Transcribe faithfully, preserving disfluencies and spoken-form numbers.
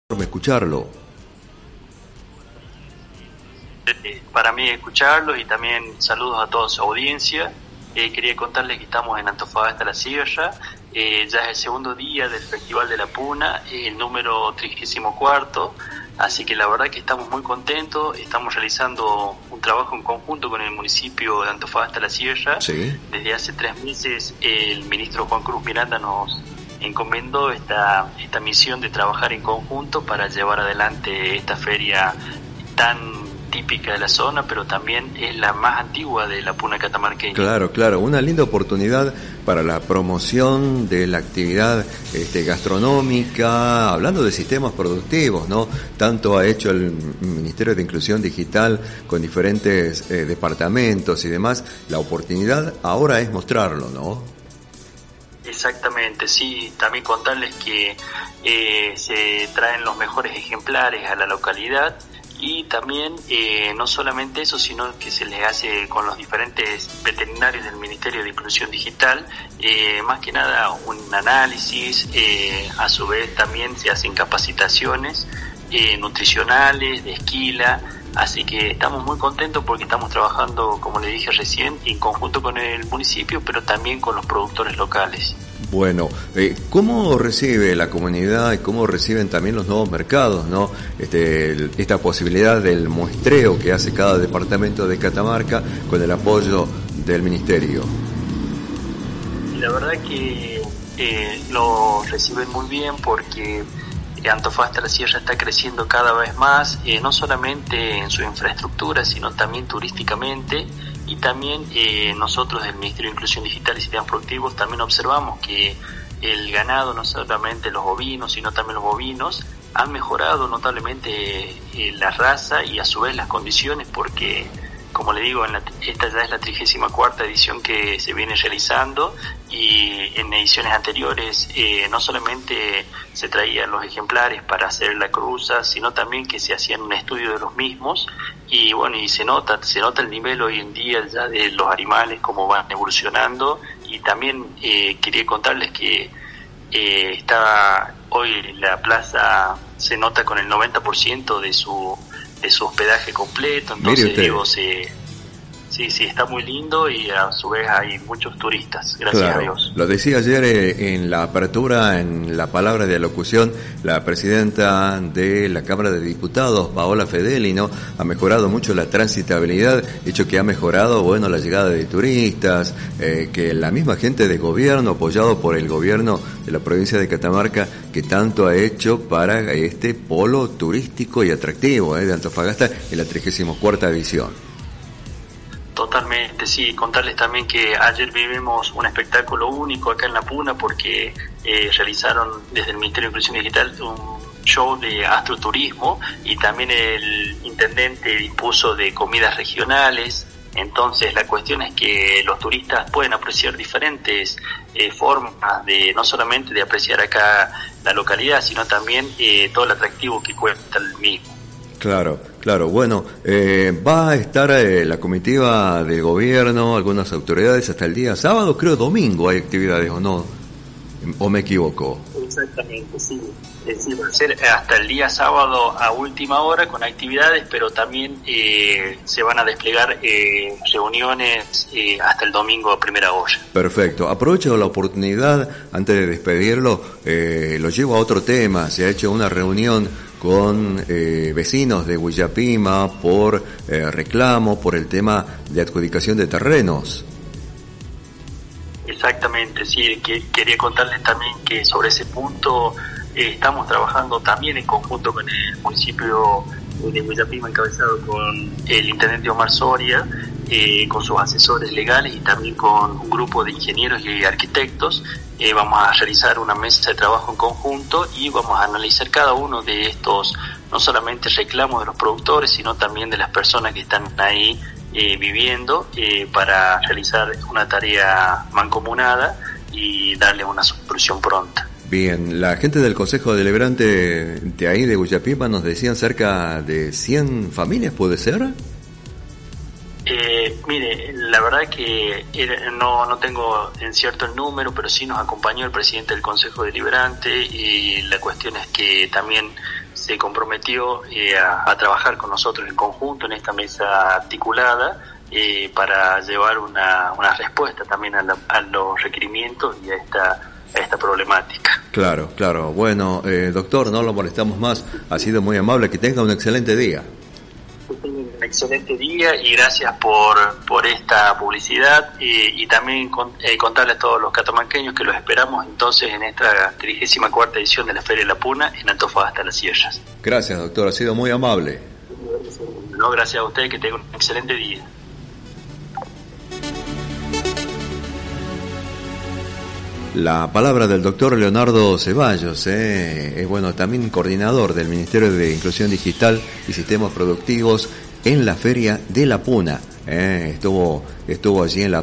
escucharlo. Para mí escucharlo y también saludos a toda su audiencia. Eh, quería contarles que estamos en Antofagasta La Sierra, eh, ya es el segundo día del Festival de la Puna, el número trigésimo cuarto, así que la verdad que estamos muy contentos. Estamos realizando un trabajo en conjunto con el municipio de Antofagasta La Sierra. Sí. Desde hace tres meses el ministro Juan Cruz Miranda nos encomendó esta, esta misión de trabajar en conjunto para llevar adelante esta feria tan típica de la zona, pero también es la más antigua de la Puna catamarqueña. Claro, claro, una linda oportunidad para la promoción de la actividad este, gastronómica, hablando de sistemas productivos, ¿no? Tanto ha hecho el Ministerio de Inclusión Digital con diferentes eh, departamentos y demás. La oportunidad ahora es mostrarlo, ¿no? Exactamente, sí, también contarles que eh, se traen los mejores ejemplares a la localidad. Y también eh, no solamente eso, sino que se les hace con los diferentes veterinarios del Ministerio de Inclusión Digital, eh, más que nada un análisis, eh, a su vez también se hacen capacitaciones eh, nutricionales, de esquila, así que estamos muy contentos porque estamos trabajando, como le dije recién, en conjunto con el municipio, pero también con los productores locales. Bueno, eh, ¿cómo recibe la comunidad y cómo reciben también los nuevos mercados, no? Este, el, esta posibilidad del muestreo que hace cada departamento de Catamarca con el apoyo del ministerio. La verdad que eh, lo reciben muy bien porque Antofagasta La Sierra está creciendo cada vez más, eh, no solamente en su infraestructura, sino también turísticamente. Y también eh, nosotros del Ministerio de Inclusión Digital y Sistemas Productivos también observamos que el ganado, no solamente los ovinos, sino también los bovinos, han mejorado notablemente eh, la raza y a su vez las condiciones, porque, como le digo, en la, esta ya es la trigésima cuarta edición que se viene realizando, y en ediciones anteriores eh, no solamente se traían los ejemplares para hacer la cruza, sino también que se hacían un estudio de los mismos, y bueno, y se nota, se nota el nivel hoy en día ya de los animales, cómo van evolucionando. Y también eh, quería contarles que eh, está hoy la plaza, se nota con el noventa por ciento de su de su hospedaje completo, entonces digo, se sí, sí, está muy lindo y a su vez hay muchos turistas, gracias claro, a Dios. Lo decía ayer eh, en la apertura, en la palabra de alocución, la presidenta de la Cámara de Diputados, Paola Fedeli, ¿no? Ha mejorado mucho la transitabilidad, hecho que ha mejorado, bueno, la llegada de turistas, eh, que la misma gente de gobierno, apoyado por el gobierno de la provincia de Catamarca, que tanto ha hecho para este polo turístico y atractivo eh, de Antofagasta en la trigésima cuarta edición. Totalmente, sí. Contarles también que ayer vivimos un espectáculo único acá en La Puna porque eh, realizaron desde el Ministerio de Inclusión Digital un show de astroturismo y también el intendente dispuso de comidas regionales. Entonces la cuestión es que los turistas pueden apreciar diferentes eh, formas de, no solamente de apreciar acá la localidad, sino también eh, todo el atractivo que cuenta el mismo. Claro, claro. Bueno, eh, va a estar eh, la comitiva del gobierno, algunas autoridades hasta el día sábado, creo domingo hay actividades, ¿o no? ¿O me equivoco? Exactamente, sí. Es decir, va a ser hasta el día sábado a última hora con actividades, pero también eh, se van a desplegar eh, reuniones eh, hasta el domingo a primera hora. Perfecto. Aprovecho la oportunidad, antes de despedirlo, eh, lo llevo a otro tema. Se ha hecho una reunión con eh, vecinos de Huillapima por eh, reclamo, por el tema de adjudicación de terrenos. Exactamente, sí, que, quería contarles también que sobre ese punto eh, estamos trabajando también en conjunto con el municipio de Huillapima, encabezado con el intendente Omar Soria, eh, con sus asesores legales y también con un grupo de ingenieros y arquitectos. Eh, vamos a realizar una mesa de trabajo en conjunto y vamos a analizar cada uno de estos, no solamente reclamos de los productores, sino también de las personas que están ahí eh, viviendo, eh, para realizar una tarea mancomunada y darle una solución pronta. Bien, la gente del Consejo Deliberante de ahí de Huillapima nos decían cerca de cien familias, ¿puede ser? Eh, mire, la verdad que era, no no tengo en cierto el número, pero sí nos acompañó el presidente del Consejo Deliberante y la cuestión es que también se comprometió eh, a, a trabajar con nosotros en conjunto en esta mesa articulada eh, para llevar una, una respuesta también a, la, a los requerimientos y a esta, a esta problemática. Claro, claro. Bueno, eh, doctor, no lo molestamos más. Ha sido muy amable. Que tenga un excelente día. Un excelente día y gracias por, por esta publicidad eh, y también con, eh, contarles a todos los catamarqueños que los esperamos entonces en esta trigésima cuarta edición de la Feria de la Puna en Antofagasta Las Sierras. Gracias, doctor, ha sido muy amable. No, gracias a usted, que tenga un excelente día. La palabra del doctor Leonardo Ceballos, eh, es bueno, también coordinador del Ministerio de Inclusión Digital y Sistemas Productivos en la Feria de la Puna. Eh, estuvo, estuvo allí en la